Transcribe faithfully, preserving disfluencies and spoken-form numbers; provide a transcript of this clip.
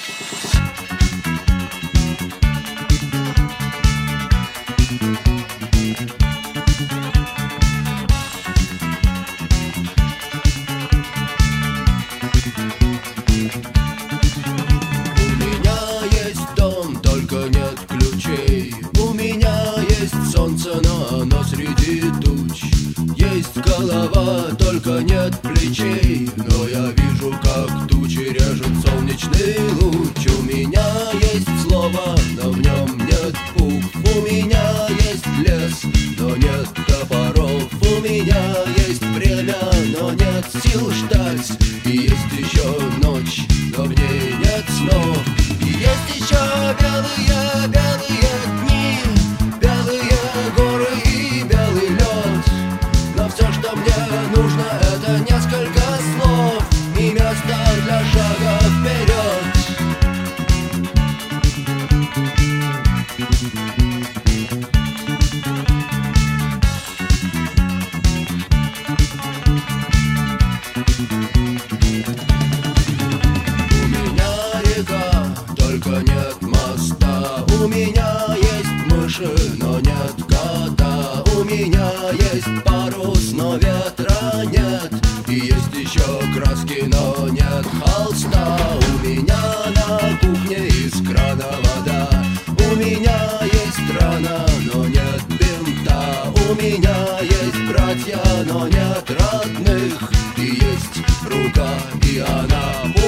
У меня есть солнце, но оно среди туч. Есть голова, только нет плечей. Но я вижу, как тучи режет солнечный луч. У меня есть слово, но в нем нет букв. У меня есть лес, но нет топоров. У меня есть время, но нет сил ждать. И есть еще ночь, но в ней нет снов. И есть еще белые, белые дни, белые горы и белый лед. Но все, что мне нужно, это несколько слов и место для шага вперед. У меня река, только нет моста. У меня есть мыши, но нет кота. У меня есть парус, но ветра нет. И есть еще краски, но нет холста. У меня на кухне из крана вода. У меня есть рана, но нет бинта. У меня есть братья, но нет родных. И есть рука, и она